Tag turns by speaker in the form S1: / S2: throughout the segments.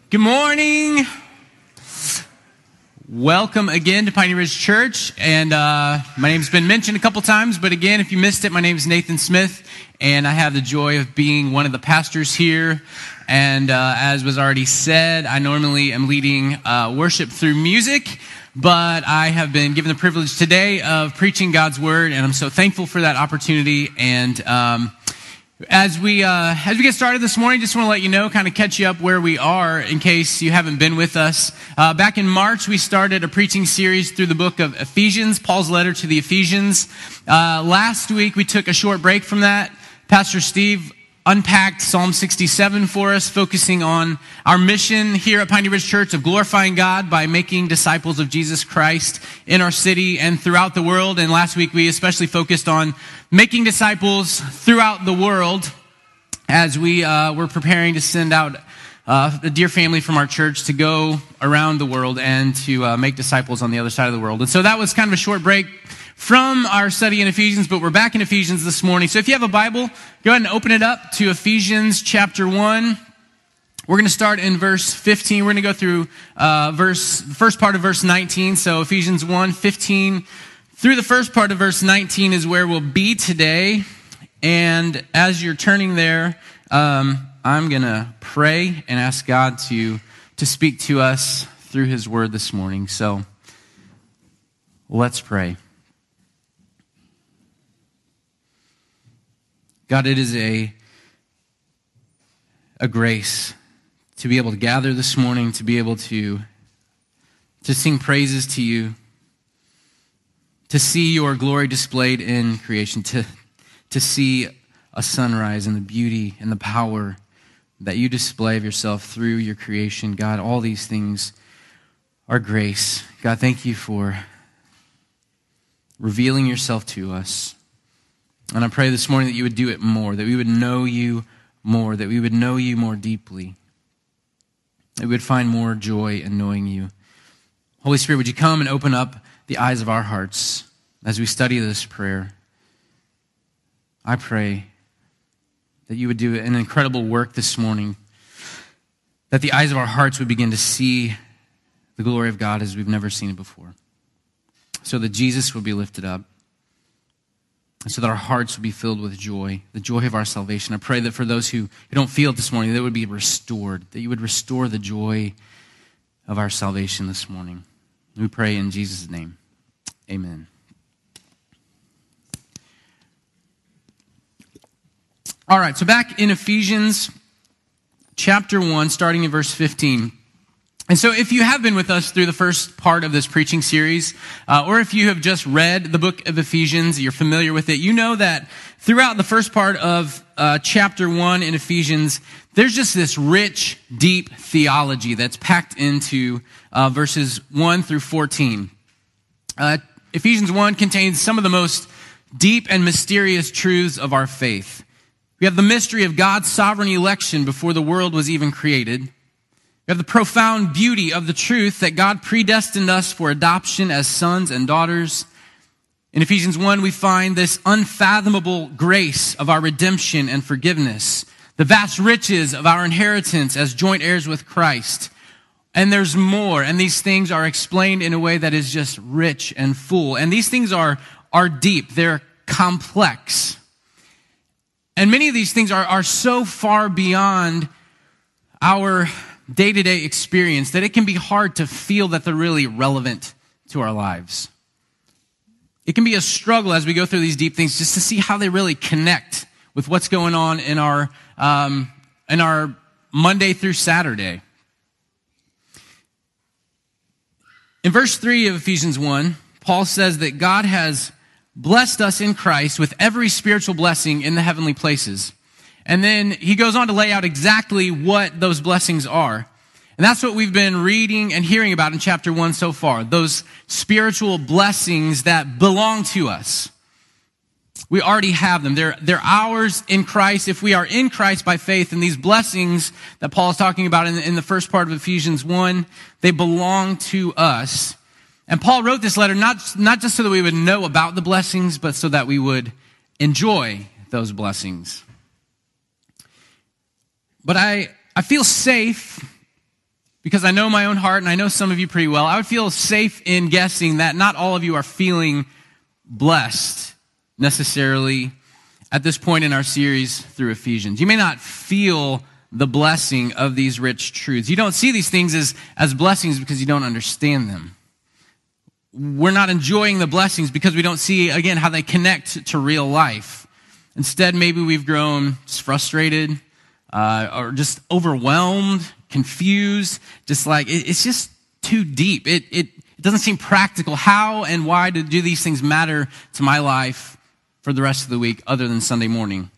S1: Good morning. Welcome again to Piney Ridge Church. And my name's been mentioned a couple times, but again, if you missed it, my name is Nathan Smith, and I have the joy of being one of the pastors here. And as was already said, I normally am leading worship through music, but I have been given the privilege today of preaching God's Word, and I'm so thankful for that opportunity. And As we get started this morning, just want to let you know, kind of catch you up where we are in case you haven't been with us. Back in March, we started a preaching series through the book of Ephesians, Paul's letter to the Ephesians. Last week, we took a short break from that. Pastor Steve unpacked Psalm 67 for us, focusing on our mission here at Piney Ridge Church of glorifying God by making disciples of Jesus Christ in our city and throughout the world. And last week, we especially focused on making disciples throughout the world as we were preparing to send out a dear family from our church to go around the world and to make disciples on the other side of the world. And so that was kind of a short break from our study in Ephesians, but we're back in Ephesians this morning. So if you have a Bible, go ahead and open it up to Ephesians chapter 1. We're going to start in verse 15. We're going to go through the first part of verse 19. So Ephesians 1:15 through the first part of verse 19 is where we'll be today. And as you're turning there, I'm going to pray and ask God to speak to us through His Word this morning. So let's pray. God, it is a grace to be able to gather this morning, to be able to sing praises to you, to see your glory displayed in creation, to see a sunrise and the beauty and the power that you display of yourself through your creation. God, all these things are grace. God, thank you for revealing yourself to us. And I pray this morning that you would do it more, that we would know you more, that we would know you more deeply, that we would find more joy in knowing you. Holy Spirit, would you come and open up the eyes of our hearts as we study this prayer? I pray that you would do an incredible work this morning, that the eyes of our hearts would begin to see the glory of God as we've never seen it before, so that Jesus would be lifted up, and so that our hearts would be filled with joy, the joy of our salvation. I pray that for those who don't feel it this morning, they would be restored, that you would restore the joy of our salvation this morning. We pray in Jesus' name. Amen. All right, so back in Ephesians chapter 1, starting in verse 15. And so if you have been with us through the first part of this preaching series, or if you have just read the book of Ephesians, you're familiar with it, you know that throughout the first part of chapter 1 in Ephesians, there's just this rich, deep theology that's packed into verses 1 through 14. Ephesians 1 contains some of the most deep and mysterious truths of our faith. We have the mystery of God's sovereign election before the world was even created. We have the profound beauty of the truth that God predestined us for adoption as sons and daughters. In Ephesians 1, we find this unfathomable grace of our redemption and forgiveness, the vast riches of our inheritance as joint heirs with Christ. And there's more, and these things are explained in a way that is just rich and full. And these things are deep, they're complex. And many of these things are so far beyond our day-to-day experience that it can be hard to feel that they're really relevant to our lives. It can be a struggle as we go through these deep things just to see how they really connect with what's going on in our Monday through Saturday. In verse 3 of Ephesians 1, Paul says that God has blessed us in Christ with every spiritual blessing in the heavenly places. And then he goes on to lay out exactly what those blessings are. And that's what we've been reading and hearing about in chapter 1 so far, those spiritual blessings that belong to us. We already have them. They're ours in Christ. If we are in Christ by faith, and these blessings that Paul is talking about in the first part of Ephesians 1, they belong to us. And Paul wrote this letter not just so that we would know about the blessings, but so that we would enjoy those blessings. But I feel safe because I know my own heart and I know some of you pretty well, I would feel safe in guessing that not all of you are feeling blessed necessarily at this point in our series through Ephesians. You may not feel the blessing of these rich truths. You don't see these things as blessings because you don't understand them. We're not enjoying the blessings because we don't see, again, how they connect to real life. Instead, maybe we've grown just frustrated or just overwhelmed, confused, just like it's just too deep. It doesn't seem practical. How and why do these things matter to my life for the rest of the week other than Sunday morning?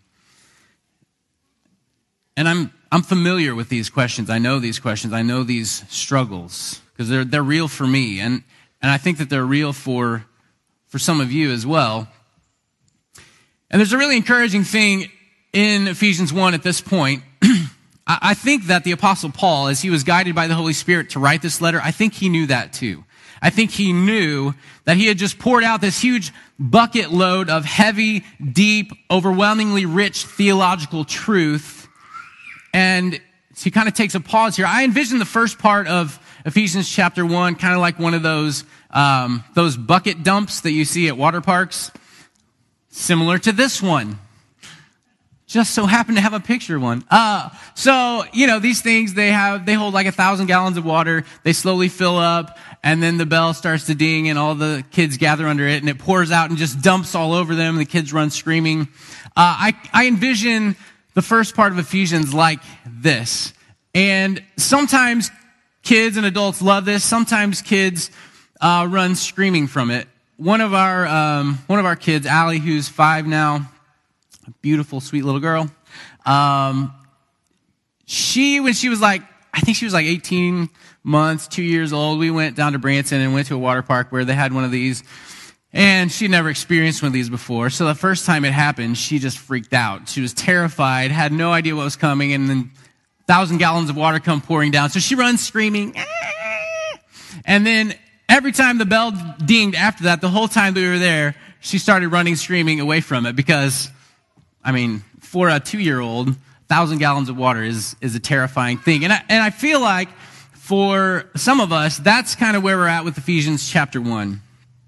S1: And I'm familiar with these questions. I know these questions. I know these struggles because they're real for me. And I think that they're real for some of you as well. And there's a really encouraging thing in Ephesians 1 at this point. I think that the Apostle Paul, as he was guided by the Holy Spirit to write this letter, I think he knew that too. I think he knew that he had just poured out this huge bucket load of heavy, deep, overwhelmingly rich theological truth. And so he kind of takes a pause here. I envision the first part of Ephesians chapter 1, kind of like one of those bucket dumps that you see at water parks, similar to this one. Just so happen to have a picture of one. So, these things, they hold like 1,000 gallons of water. They slowly fill up, and then the bell starts to ding, and all the kids gather under it, and it pours out and just dumps all over them. The kids run screaming. I envision the first part of Ephesians like this. And sometimes kids and adults love this. Sometimes kids run screaming from it. One of our kids, Allie, who's 5 now, a beautiful, sweet little girl. When she was like, I think she was like 18 months, 2 years old, we went down to Branson and went to a water park where they had one of these. And she'd never experienced one of these before. So the first time it happened, she just freaked out. She was terrified, had no idea what was coming, and then 1,000 gallons of water come pouring down. So she runs screaming. And then every time the bell dinged after that, the whole time that we were there, she started running, screaming away from it because, for a 2-year-old, 1,000 gallons of water is a terrifying thing. And I feel like for some of us, that's kind of where we're at with Ephesians chapter 1.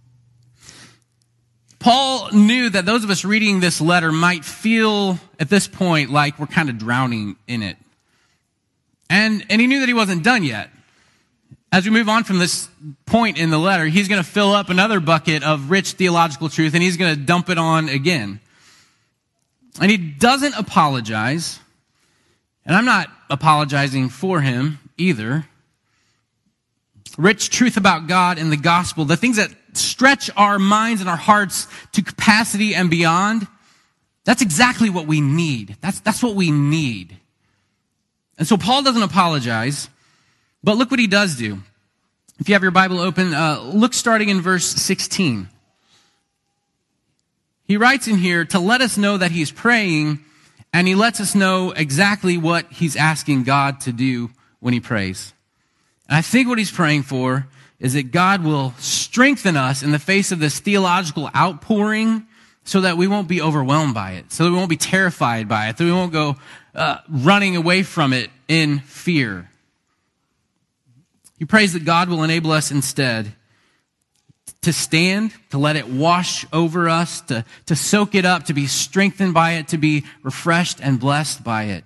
S1: Paul knew that those of us reading this letter might feel at this point like we're kind of drowning in it. And he knew that he wasn't done yet. As we move on from this point in the letter, he's going to fill up another bucket of rich theological truth, and he's going to dump it on again. And he doesn't apologize, and I'm not apologizing for him either. Rich truth about God and the gospel, the things that stretch our minds and our hearts to capacity and beyond, that's exactly what we need. That's what we need. And so Paul doesn't apologize, but look what he does do. If you have your Bible open, look starting in verse 16. He writes in here to let us know that he's praying, and he lets us know exactly what he's asking God to do when he prays. And I think what he's praying for is that God will strengthen us in the face of this theological outpouring so that we won't be overwhelmed by it, so that we won't be terrified by it, that we won't go running away from it in fear. He prays that God will enable us instead to stand, to let it wash over us, to soak it up, to be strengthened by it, to be refreshed and blessed by it.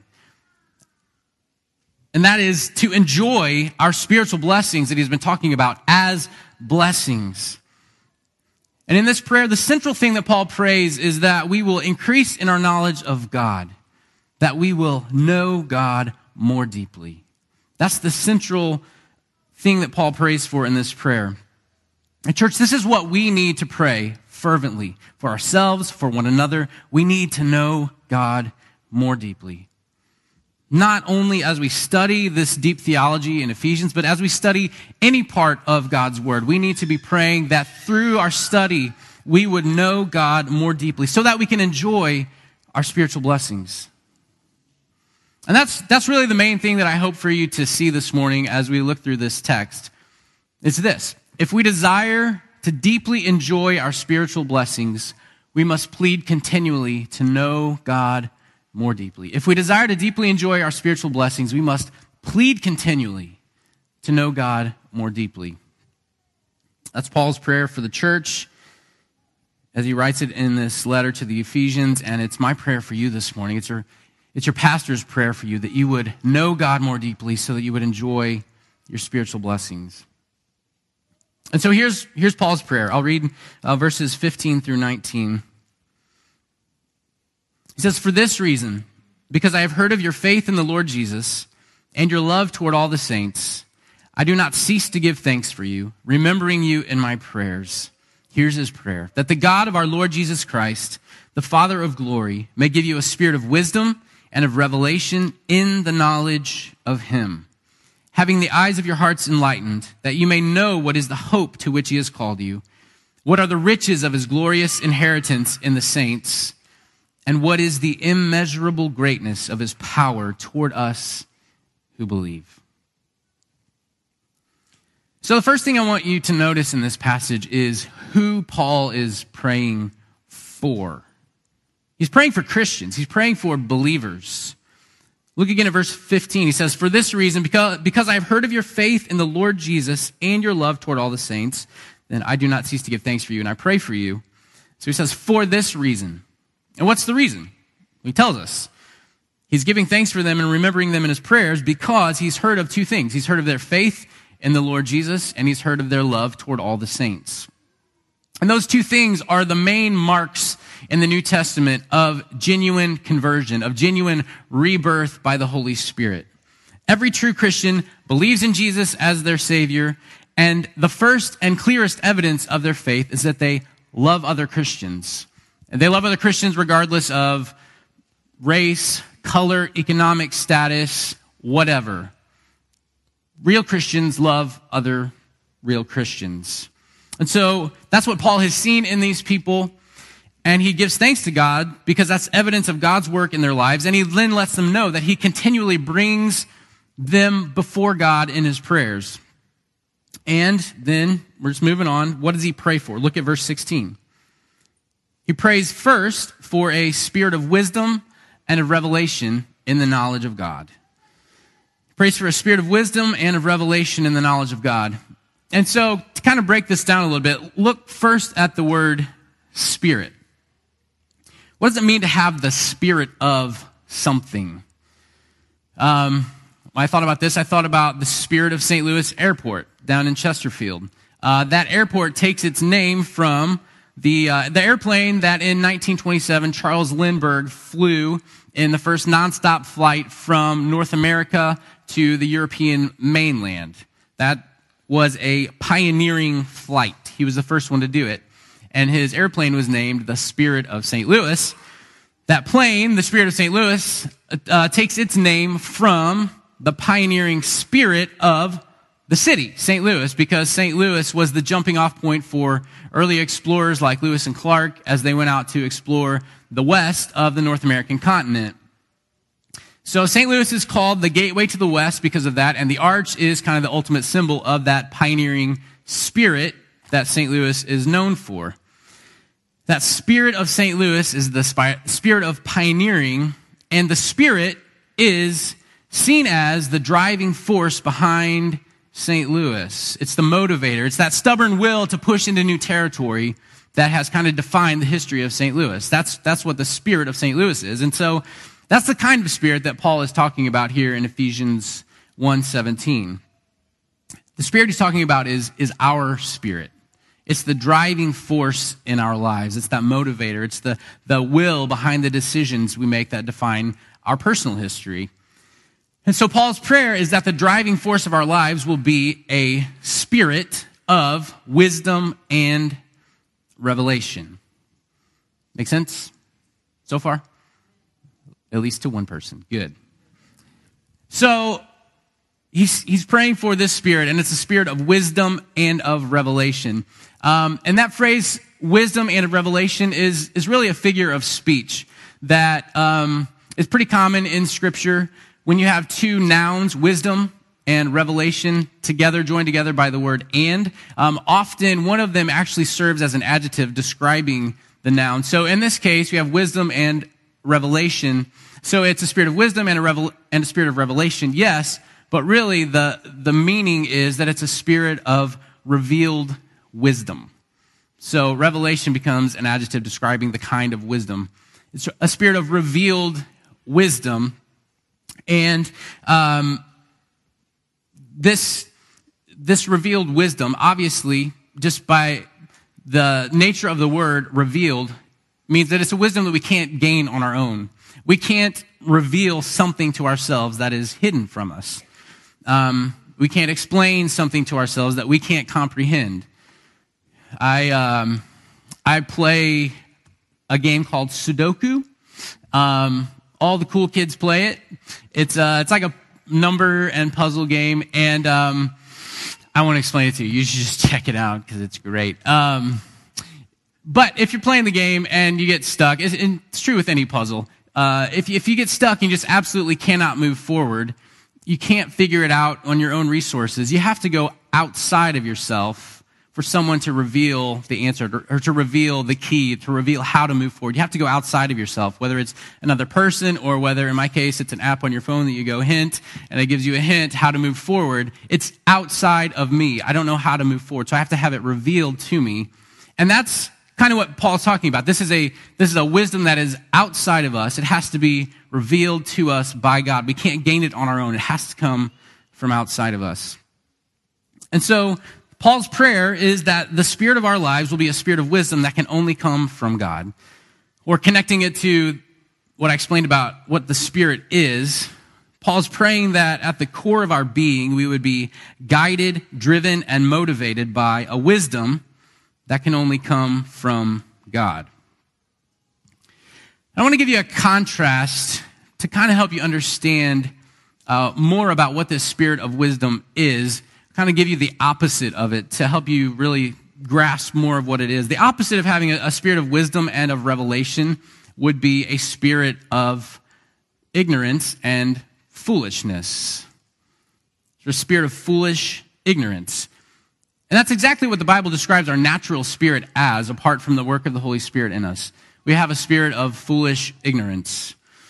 S1: And that is to enjoy our spiritual blessings that he's been talking about as blessings. And in this prayer, the central thing that Paul prays is that we will increase in our knowledge of God, that we will know God more deeply. That's the central thing that Paul prays for in this prayer. And church, this is what we need to pray fervently for ourselves, for one another. We need to know God more deeply. Not only as we study this deep theology in Ephesians, but as we study any part of God's word, we need to be praying that through our study, we would know God more deeply so that we can enjoy our spiritual blessings. And that's really the main thing that I hope for you to see this morning as we look through this text. It's this. If we desire to deeply enjoy our spiritual blessings, we must plead continually to know God more deeply. If we desire to deeply enjoy our spiritual blessings, we must plead continually to know God more deeply. That's Paul's prayer for the church as he writes it in this letter to the Ephesians, and it's my prayer for you this morning. It's your pastor's prayer for you, that you would know God more deeply so that you would enjoy your spiritual blessings. And so here's Paul's prayer. I'll read verses 15 through 19. He says, "For this reason, because I have heard of your faith in the Lord Jesus and your love toward all the saints, I do not cease to give thanks for you, remembering you in my prayers." Here's his prayer: "That the God of our Lord Jesus Christ, the Father of glory, may give you a spirit of wisdom and of revelation in the knowledge of him, having the eyes of your hearts enlightened, that you may know what is the hope to which he has called you, what are the riches of his glorious inheritance in the saints, and what is the immeasurable greatness of his power toward us who believe." So the first thing I want you to notice in this passage is who Paul is praying for. He's praying for Christians. He's praying for believers. Look again at verse 15. He says, "For this reason, because I have heard of your faith in the Lord Jesus and your love toward all the saints, then I do not cease to give thanks for you, and I pray for you." So he says, "For this reason." And what's the reason? He tells us. He's giving thanks for them and remembering them in his prayers because he's heard of two things. He's heard of their faith in the Lord Jesus, and he's heard of their love toward all the saints. And those two things are the main marks in the New Testament of genuine conversion, of genuine rebirth by the Holy Spirit. Every true Christian believes in Jesus as their Savior, and the first and clearest evidence of their faith is that they love other Christians. And they love other Christians regardless of race, color, economic status, whatever. Real Christians love other real Christians. And so that's what Paul has seen in these people. And he gives thanks to God because that's evidence of God's work in their lives. And he then lets them know that he continually brings them before God in his prayers. And then we're just moving on. What does he pray for? Look at verse 16. He prays first for a spirit of wisdom and of revelation in the knowledge of God. He prays for a spirit of wisdom and of revelation in the knowledge of God. And so to kind of break this down a little bit, look first at the word spirit. What does it mean to have the spirit of something? When I thought about this, I thought about the Spirit of St. Louis Airport down in Chesterfield. That airport takes its name from the airplane that in 1927 Charles Lindbergh flew in the first nonstop flight from North America to the European mainland. That was a pioneering flight. He was the first one to do it. And his airplane was named the Spirit of St. Louis. That plane, the Spirit of St. Louis, takes its name from the pioneering spirit of the city, St. Louis, because St. Louis was the jumping off point for early explorers like Lewis and Clark as they went out to explore the west of the North American continent. So St. Louis is called the gateway to the west because of that, and the arch is kind of the ultimate symbol of that pioneering spirit that St. Louis is known for. That Spirit of St. Louis is the spirit of pioneering, and the Spirit is seen as the driving force behind St. Louis. It's the motivator. It's that stubborn will to push into new territory that has kind of defined the history of St. Louis. That's what the Spirit of St. Louis is. And so that's the kind of spirit that Paul is talking about here in Ephesians 1:17. The spirit he's talking about is our spirit. It's the driving force in our lives. It's that motivator. It's the will behind the decisions we make that define our personal history. And so Paul's prayer is that the driving force of our lives will be a spirit of wisdom and revelation. Make sense so far? At least to one person. Good. So he's praying for this spirit, and it's a spirit of wisdom and of revelation. And that phrase, wisdom and of revelation, is really a figure of speech that is pretty common in Scripture. When you have two nouns, wisdom and revelation, joined together by the word and, often one of them actually serves as an adjective describing the noun. So in this case, we have wisdom and revelation. So it's a spirit of wisdom and a spirit of revelation, yes, but really the meaning is that it's a spirit of revealed wisdom. So revelation becomes an adjective describing the kind of wisdom. It's a spirit of revealed wisdom. And this revealed wisdom, obviously, just by the nature of the word revealed, means that it's a wisdom that we can't gain on our own. We can't reveal something to ourselves that is hidden from us. We can't explain something to ourselves that we can't comprehend. I play a game called Sudoku. All the cool kids play it. It's like a number and puzzle game, and I won't explain it to you. You should just check it out because it's great. But if you're playing the game and you get stuck, it's true with any puzzle. If you get stuck and you just absolutely cannot move forward, you can't figure it out on your own resources. You have to go outside of yourself for someone to reveal the answer or to reveal the key, to reveal how to move forward. You have to go outside of yourself, whether it's another person or whether, in my case, it's an app on your phone that you go hint, and it gives you a hint how to move forward. It's outside of me. I don't know how to move forward, so I have to have it revealed to me. And that's kind of what Paul's talking about. This is a wisdom that is outside of us. It has to be revealed to us by God. We can't gain it on our own. It has to come from outside of us. And so Paul's prayer is that the spirit of our lives will be a spirit of wisdom that can only come from God. Or connecting it to what I explained about what the Spirit is, Paul's praying that at the core of our being, we would be guided, driven, and motivated by a wisdom that can only come from God. I want to give you a contrast to kind of help you understand more about what this spirit of wisdom is, kind of give you the opposite of it to help you really grasp more of what it is. The opposite of having a spirit of wisdom and of revelation would be a spirit of ignorance and foolishness. There's a spirit of foolish ignorance. And that's exactly what the Bible describes our natural spirit as, apart from the work of the Holy Spirit in us. We have a spirit of foolish ignorance.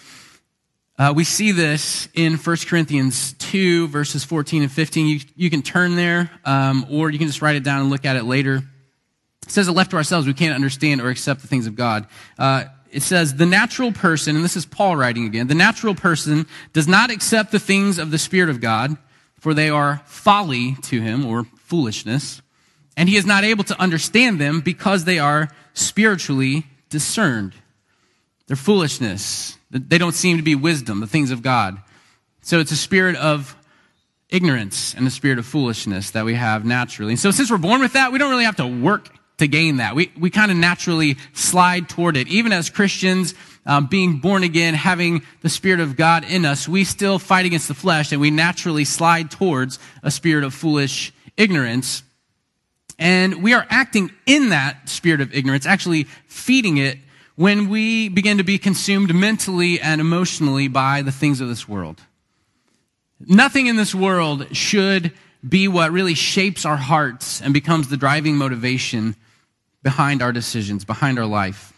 S1: We see this in 1 Corinthians 2, verses 14 and 15. You can turn there, or you can just write it down and look at it later. It says that left to ourselves, we can't understand or accept the things of God. It says, the natural person, and this is Paul writing again, the natural person does not accept the things of the Spirit of God, for they are folly to him, or foolishness, and he is not able to understand them because they are spiritually discerned. They're foolishness. They don't seem to be wisdom, the things of God. So it's a spirit of ignorance and a spirit of foolishness that we have naturally. And so since we're born with that, we don't really have to work to gain that. We kind of naturally slide toward it. Even as Christians, being born again, having the Spirit of God in us, we still fight against the flesh, and we naturally slide towards a spirit of foolish ignorance. And we are acting in that spirit of ignorance, actually feeding it, when we begin to be consumed mentally and emotionally by the things of this world. Nothing in this world should be what really shapes our hearts and becomes the driving motivation behind our decisions, behind our life.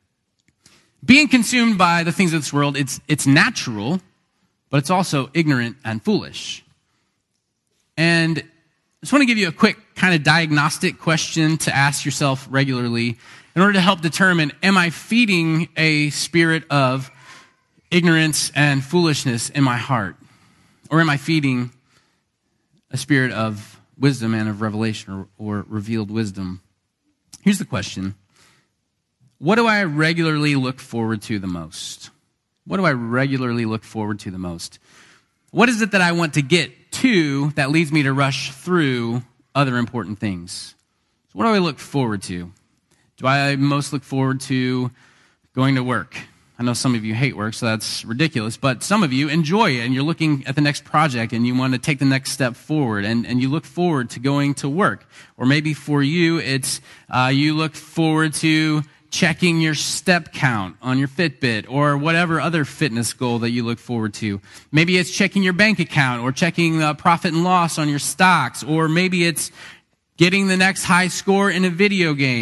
S1: Being consumed by the things of this world, it's natural, but it's also ignorant and foolish. And I just want to give you a quick kind of diagnostic question to ask yourself regularly in order to help determine, am I feeding a spirit of ignorance and foolishness in my heart? Or am I feeding a spirit of wisdom and of revelation or revealed wisdom? Here's the question. What do I regularly look forward to the most? What do I regularly look forward to the most? What is it that I want to get to that leads me to rush through other important things? So what do I look forward to? Do I most look forward to going to work? I know some of you hate work, so that's ridiculous, but some of you enjoy it, and you're looking at the next project, and you want to take the next step forward, and you look forward to going to work. Or maybe for you, it's you look forward to checking your step count on your Fitbit, or whatever other fitness goal that you look forward to. Maybe it's checking your bank account, or checking the profit and loss on your stocks, or maybe it's getting the next high score in a video game.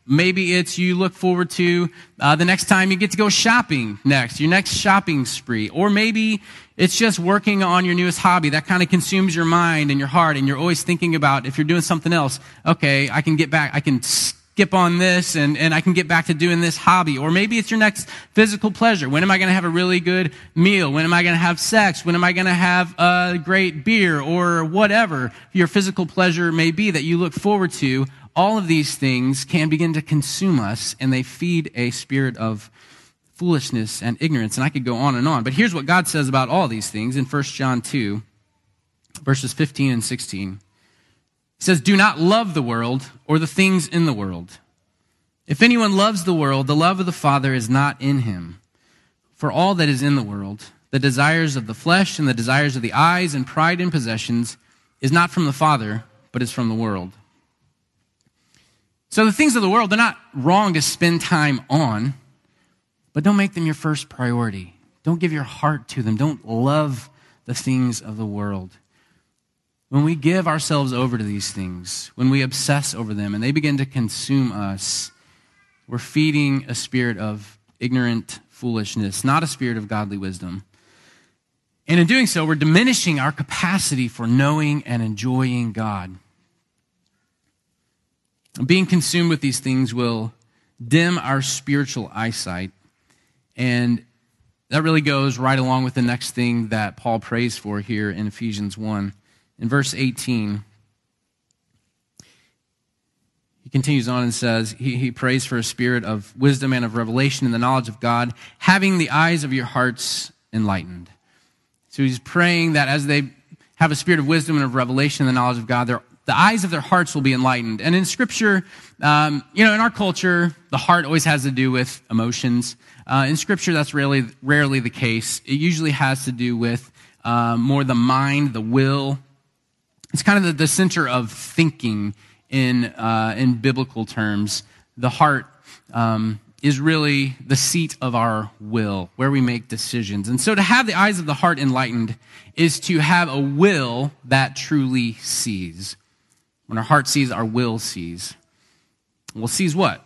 S1: Maybe it's you look forward to the next time you get to go shopping next, your next shopping spree. Or maybe it's just working on your newest hobby. That kind of consumes your mind and your heart, and you're always thinking about, if you're doing something else, okay, I can skip on this and I can get back to doing this hobby. Or maybe it's your next physical pleasure. When am I going to have a really good meal? When am I going to have sex? When am I going to have a great beer? Or whatever your physical pleasure may be that you look forward to. All of these things can begin to consume us, and they feed a spirit of foolishness and ignorance. And I could go on and on. But here's what God says about all these things in 1 John 2, verses 15 and 16. He says, "Do not love the world or the things in the world. If anyone loves the world, the love of the Father is not in him. For all that is in the world, the desires of the flesh and the desires of the eyes and pride in possessions, is not from the Father, but is from the world." So the things of the world, they're not wrong to spend time on, but don't make them your first priority. Don't give your heart to them. Don't love the things of the world. When we give ourselves over to these things, when we obsess over them and they begin to consume us, we're feeding a spirit of ignorant foolishness, not a spirit of godly wisdom. And in doing so, we're diminishing our capacity for knowing and enjoying God. Being consumed with these things will dim our spiritual eyesight, and that really goes right along with the next thing that Paul prays for here in Ephesians 1. In verse 18, he continues on and says, he prays for a spirit of wisdom and of revelation in the knowledge of God, having the eyes of your hearts enlightened. So he's praying that as they have a spirit of wisdom and of revelation in the knowledge of God, the eyes of their hearts will be enlightened. And in Scripture, in our culture, the heart always has to do with emotions. In Scripture, that's rarely the case. It usually has to do with more the mind, the will. It's kind of the center of thinking in biblical terms. The heart is really the seat of our will, where we make decisions. And so to have the eyes of the heart enlightened is to have a will that truly sees. When our heart sees, our will sees. Well, sees what?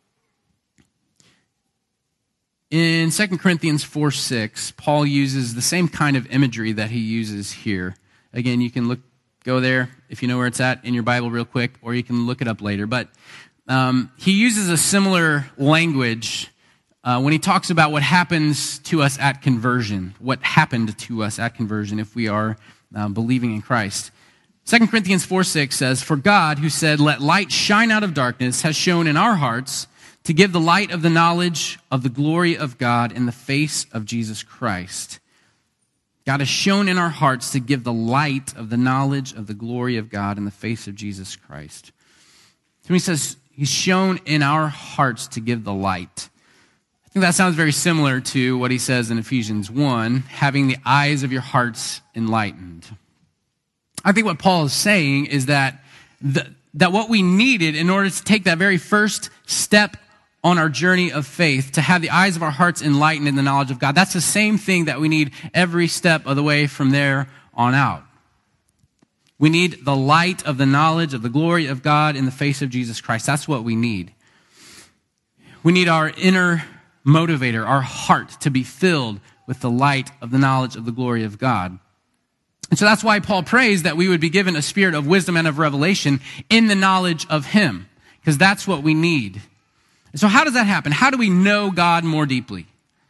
S1: In 2 Corinthians 4:6, Paul uses the same kind of imagery that he uses here. Again, you can go there if you know where it's at in your Bible real quick, or you can look it up later. But he uses a similar language when he talks about what happens to us at conversion, what happened to us at conversion if we are believing in Christ. 2 Corinthians 4:6 says, "For God, who said, 'Let light shine out of darkness,' has shown in our hearts to give the light of the knowledge of the glory of God in the face of Jesus Christ." God has shown in our hearts to give the light of the knowledge of the glory of God in the face of Jesus Christ. So he says, he's shown in our hearts to give the light. I think that sounds very similar to what he says in Ephesians 1, having the eyes of your hearts enlightened. I think what Paul is saying is that what we needed in order to take that very first step on our journey of faith, to have the eyes of our hearts enlightened in the knowledge of God, that's the same thing that we need every step of the way from there on out. We need the light of the knowledge of the glory of God in the face of Jesus Christ. That's what we need. We need our inner motivator, our heart, to be filled with the light of the knowledge of the glory of God. And so that's why Paul prays that we would be given a spirit of wisdom and of revelation in the knowledge of him, because that's what we need. And so how does that happen? How do we know God more deeply?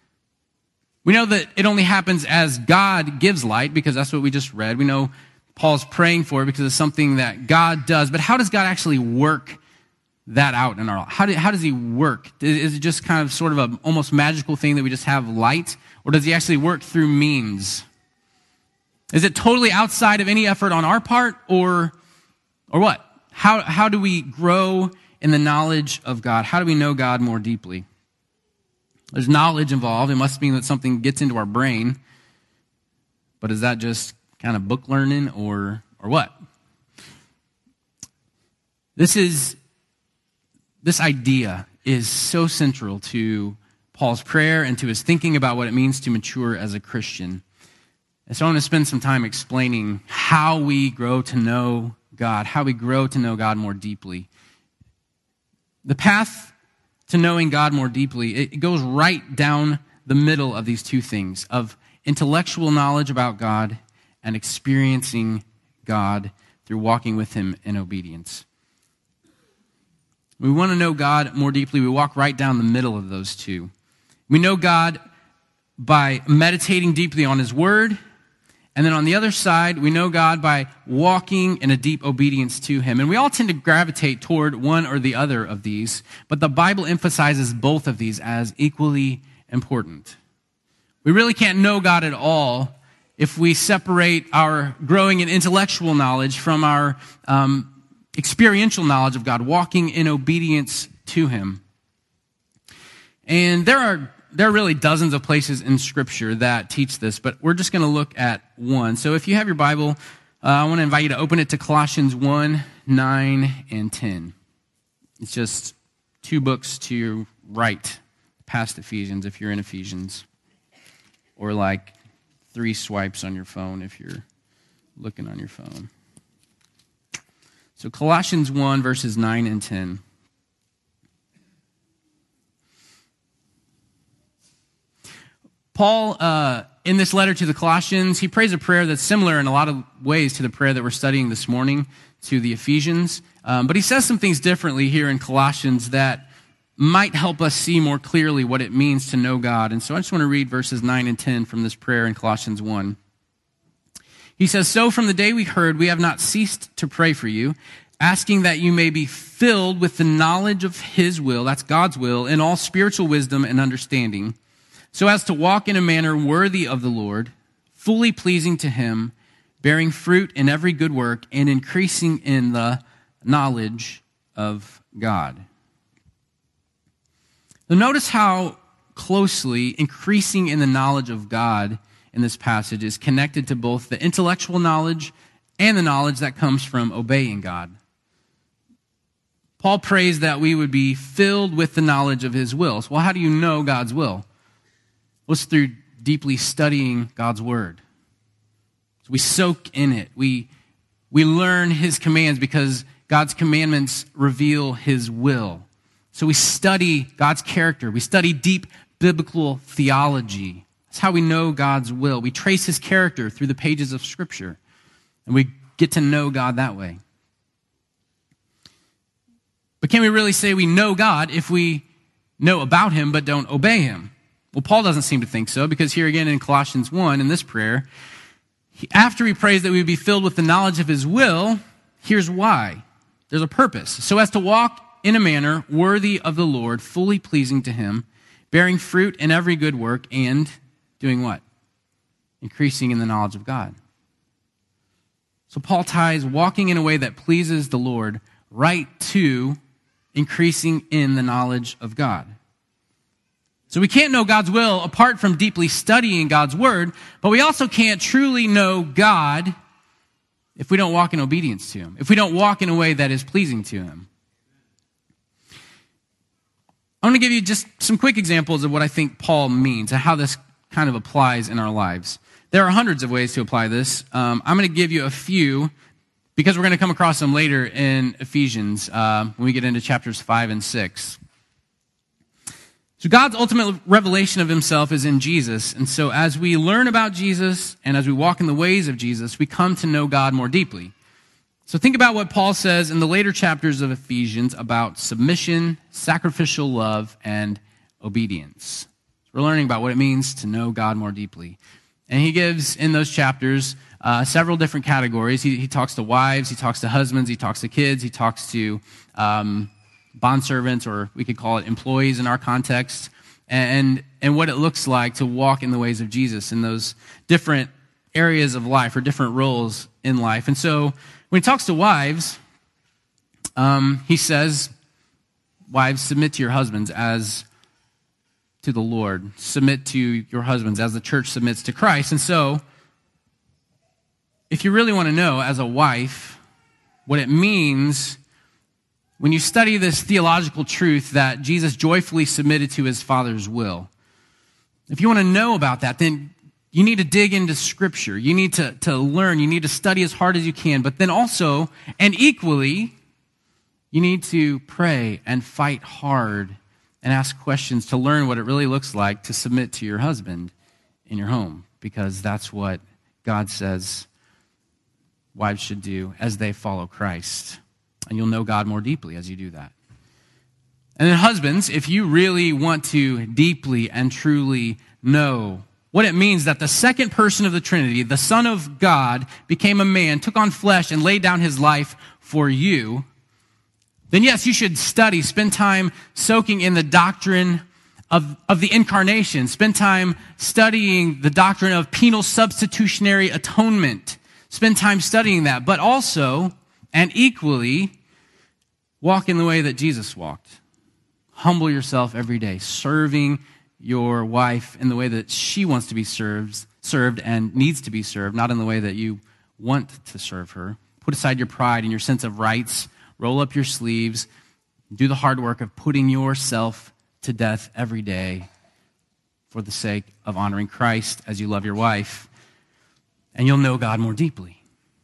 S1: We know that it only happens as God gives light, because that's what we just read. We know Paul's praying for it because it's something that God does. But how does God actually work that out in our life? How does he work? Is it just kind of sort of a almost magical thing that we just have light? Or does he actually work through means? Is it totally outside of any effort on our part, or what? How do we grow in the knowledge of God? How do we know God more deeply? There's knowledge involved. It must mean that something gets into our brain. But is that just kind of book learning or what? This idea is so central to Paul's prayer and to his thinking about what it means to mature as a Christian. And so I want to spend some time explaining how we grow to know God, how we grow to know God more deeply. The path to knowing God more deeply, it goes right down the middle of these two things, of intellectual knowledge about God and experiencing God through walking with him in obedience. We want to know God more deeply. We walk right down the middle of those two. We know God by meditating deeply on his word. And then on the other side, we know God by walking in a deep obedience to him. And we all tend to gravitate toward one or the other of these, but the Bible emphasizes both of these as equally important. We really can't know God at all if we separate our growing in intellectual knowledge from our experiential knowledge of God, walking in obedience to him. And there are really dozens of places in Scripture that teach this, but we're just going to look at one. So if you have your Bible, I want to invite you to open it to Colossians 1, 9, and 10. It's just 2 books to your right, past Ephesians, if you're in Ephesians, or like 3 swipes on your phone if you're looking on your phone. So Colossians 1, verses 9 and 10. Paul, in this letter to the Colossians, he prays a prayer that's similar in a lot of ways to the prayer that we're studying this morning to the Ephesians. But he says some things differently here in Colossians that might help us see more clearly what it means to know God. And so I just want to read verses 9 and 10 from this prayer in Colossians 1. He says, "So from the day we heard, we have not ceased to pray for you, asking that you may be filled with the knowledge of his will," that's God's will, "in all spiritual wisdom and understanding, so as to walk in a manner worthy of the Lord, fully pleasing to him, bearing fruit in every good work, and increasing in the knowledge of God." So notice how closely increasing in the knowledge of God in this passage is connected to both the intellectual knowledge and the knowledge that comes from obeying God. Paul prays that we would be filled with the knowledge of his will. So, well, how do you know God's will? Well, it's through deeply studying God's word. So we soak in it. We learn his commands because God's commandments reveal his will. So we study God's character. We study deep biblical theology. That's how we know God's will. We trace his character through the pages of Scripture, and we get to know God that way. But can we really say we know God if we know about him but don't obey him? Well, Paul doesn't seem to think so, because here again in Colossians 1, in this prayer, after he prays that we would be filled with the knowledge of his will, here's why. There's a purpose. So as to walk in a manner worthy of the Lord, fully pleasing to him, bearing fruit in every good work, and doing what? Increasing in the knowledge of God. So Paul ties walking in a way that pleases the Lord right to increasing in the knowledge of God. So we can't know God's will apart from deeply studying God's word, but we also can't truly know God if we don't walk in obedience to him, if we don't walk in a way that is pleasing to him. I want to give you just some quick examples of what I think Paul means and how this kind of applies in our lives. There are hundreds of ways to apply this. I'm going to give you a few because we're going to come across them later in Ephesians when we get into chapters 5 and 6. So God's ultimate revelation of himself is in Jesus. And so as we learn about Jesus and as we walk in the ways of Jesus, we come to know God more deeply. So think about what Paul says in the later chapters of Ephesians about submission, sacrificial love, and obedience. So we're learning about what it means to know God more deeply. And he gives in those chapters several different categories. He talks to wives, he talks to husbands, he talks to kids, he talks to bondservants, or we could call it employees in our context, and what it looks like to walk in the ways of Jesus in those different areas of life or different roles in life. And so when he talks to wives, he says, wives, submit to your husbands as to the Lord. Submit to your husbands as the church submits to Christ. And so if you really want to know as a wife what it means when you study this theological truth that Jesus joyfully submitted to his Father's will, if you want to know about that, then you need to dig into Scripture. You need to learn. You need to study as hard as you can. But then also, and equally, You need to pray and fight hard and ask questions to learn what it really looks like to submit to your husband in your home, because that's what God says wives should do as they follow Christ. And you'll know God more deeply as you do that. And then husbands, if you really want to deeply and truly know what it means that the second person of the Trinity, the Son of God, became a man, took on flesh, and laid down his life for you, then yes, you should study, spend time soaking in the doctrine of the incarnation, spend time studying the doctrine of penal substitutionary atonement, spend time studying that, but also, and equally, walk in the way that Jesus walked. Humble yourself every day, serving your wife in the way that she wants to be served and needs to be served, not in the way that you want to serve her. Put aside your pride and your sense of rights, roll up your sleeves, do the hard work of putting yourself to death every day for the sake of honoring Christ as you love your wife, and you'll know God more deeply.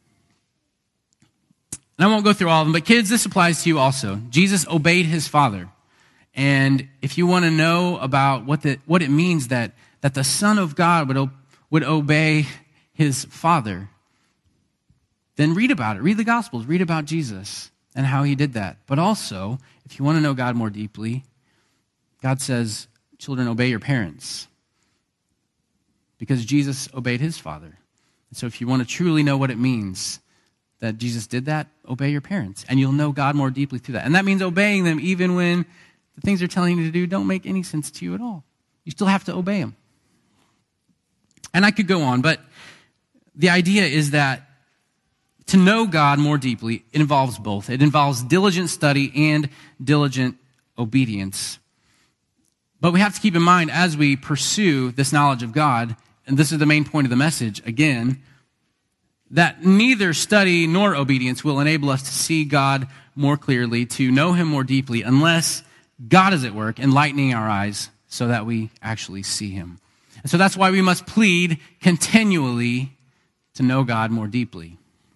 S1: And I won't go through all of them, but kids, this applies to you also. Jesus obeyed his Father. And if you want to know about what it means that the Son of God would obey his Father, then read about it. Read the Gospels. Read about Jesus and how he did that. But also, if you want to know God more deeply, God says, children, obey your parents, because Jesus obeyed his Father. And so if you want to truly know what it means that Jesus did that, obey your parents, and you'll know God more deeply through that. And that means obeying them even when the things they're telling you to do don't make any sense to you at all. You still have to obey them. And I could go on, but the idea is that to know God more deeply, it involves both. It involves diligent study and diligent obedience. But we have to keep in mind as we pursue this knowledge of God, and this is the main point of the message again, that neither study nor obedience will enable us to see God more clearly, to know him more deeply, unless God is at work enlightening our eyes so that we actually see him. And so that's why we must plead continually to know God more deeply.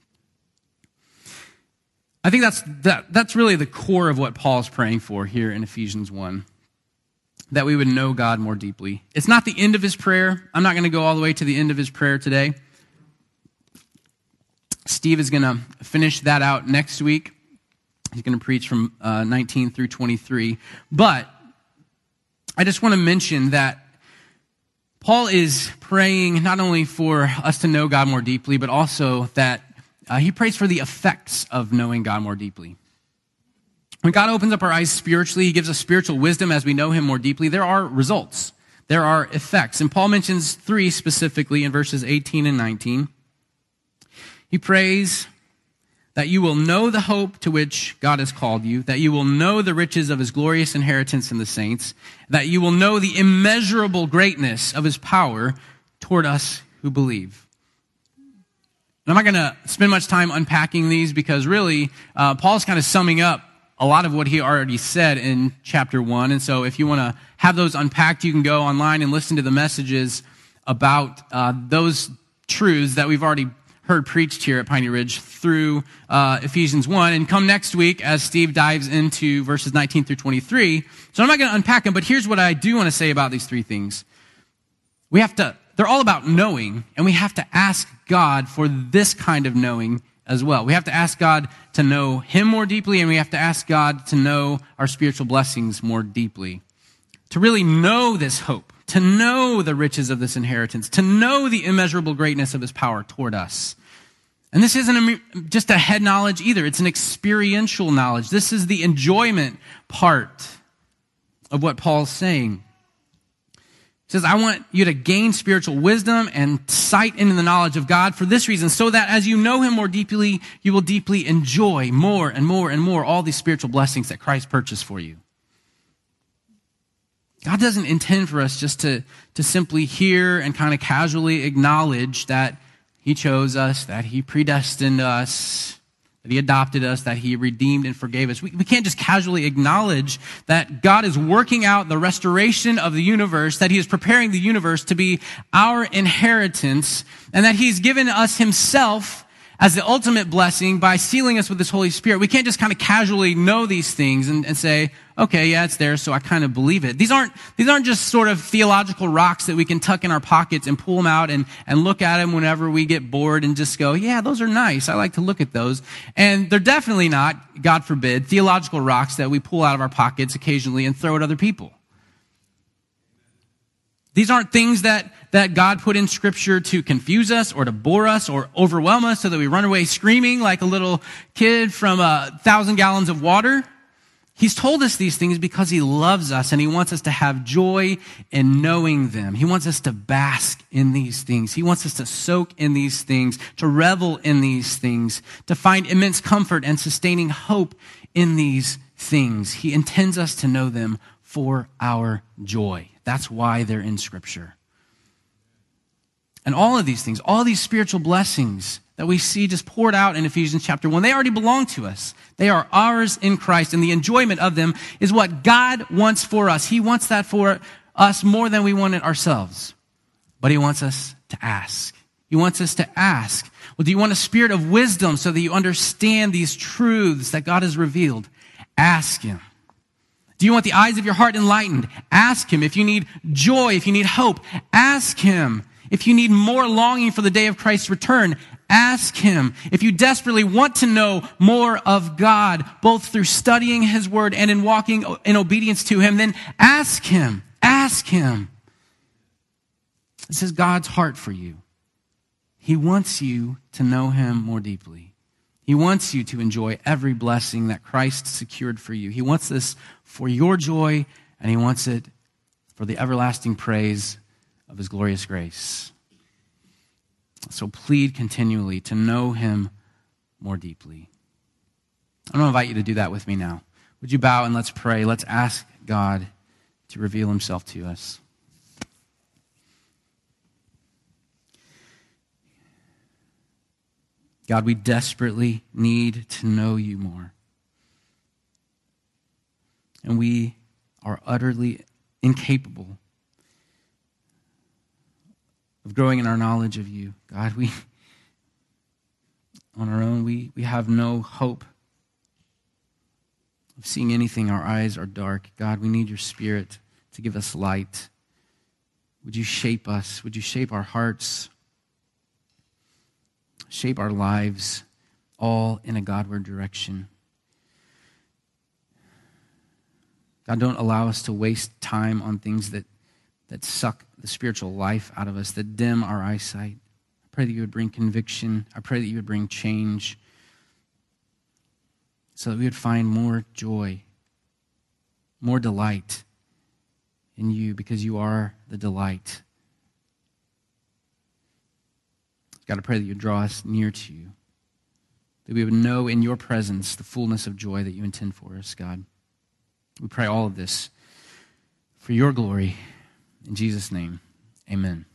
S1: I think that's really the core of what Paul's praying for here in Ephesians 1, that we would know God more deeply. It's not the end of his prayer. I'm not going to go all the way to the end of his prayer today. Steve is going to finish that out next week. He's going to preach from 19 through 23. But I just want to mention that Paul is praying not only for us to know God more deeply, but also that he prays for the effects of knowing God more deeply. When God opens up our eyes spiritually, he gives us spiritual wisdom as we know him more deeply, there are results. There are effects. And Paul mentions 3 specifically in verses 18 and 19. He prays that you will know the hope to which God has called you, that you will know the riches of his glorious inheritance in the saints, that you will know the immeasurable greatness of his power toward us who believe. And I'm not going to spend much time unpacking these because really, Paul's kind of summing up a lot of what he already said in chapter 1. And so if you want to have those unpacked, you can go online and listen to the messages about those truths that we've already heard preached here at Piney Ridge through Ephesians 1. And come next week as Steve dives into verses 19 through 23. So I'm not going to unpack them, but here's what I do want to say about these 3 things. They're all about knowing, and we have to ask God for this kind of knowing as well. We have to ask God to know him more deeply, and we have to ask God to know our spiritual blessings more deeply. To really know this hope, to know the riches of this inheritance, to know the immeasurable greatness of his power toward us. And this isn't just a head knowledge either. It's an experiential knowledge. This is the enjoyment part of what Paul's saying. He says, I want you to gain spiritual wisdom and sight into the knowledge of God for this reason, so that as you know him more deeply, you will deeply enjoy more and more and more all these spiritual blessings that Christ purchased for you. God doesn't intend for us just to simply hear and kind of casually acknowledge that he chose us, that he predestined us, that he adopted us, that he redeemed and forgave us. We can't just casually acknowledge that God is working out the restoration of the universe, that he is preparing the universe to be our inheritance, and that he's given us himself as the ultimate blessing by sealing us with this Holy Spirit. We can't just kind of casually know these things and say, okay, yeah, it's there, so I kind of believe it. These aren't just sort of theological rocks that we can tuck in our pockets and pull them out and look at them whenever we get bored and just go, yeah, those are nice. I like to look at those. And they're definitely not, God forbid, theological rocks that we pull out of our pockets occasionally and throw at other people. These aren't things that God put in Scripture to confuse us or to bore us or overwhelm us so that we run away screaming like a little kid from 1,000 gallons of water. He's told us these things because he loves us and he wants us to have joy in knowing them. He wants us to bask in these things. He wants us to soak in these things, to revel in these things, to find immense comfort and sustaining hope in these things. He intends us to know them for our joy. That's why they're in Scripture. And all of these things, all these spiritual blessings that we see just poured out in Ephesians chapter 1, they already belong to us. They are ours in Christ, and the enjoyment of them is what God wants for us. He wants that for us more than we want it ourselves. But he wants us to ask. He wants us to ask, well, do you want a spirit of wisdom so that you understand these truths that God has revealed? Ask him. Do you want the eyes of your heart enlightened? Ask him. If you need joy, if you need hope, ask him. If you need more longing for the day of Christ's return, ask him. If you desperately want to know more of God, both through studying his word and in walking in obedience to him, then ask him. Ask him. This is God's heart for you. He wants you to know him more deeply. He wants you to enjoy every blessing that Christ secured for you. He wants this for your joy, and he wants it for the everlasting praise of his glorious grace. So plead continually to know him more deeply. I'm going to invite you to do that with me now. Would you bow and let's pray? Let's ask God to reveal himself to us. God, we desperately need to know you more. And we are utterly incapable of growing in our knowledge of you. God, on our own, we have no hope of seeing anything. Our eyes are dark. God, we need your Spirit to give us light. Would you shape us? Would you shape our hearts? Shape our lives, all in a Godward direction. God, don't allow us to waste time on things that suck the spiritual life out of us, that dim our eyesight. I pray that you would bring conviction. I pray that you would bring change so that we would find more joy, more delight in you because you are the delight. God, I pray that you draw us near to you, that we would know in your presence the fullness of joy that you intend for us, God. We pray all of this for your glory. In Jesus' name, amen.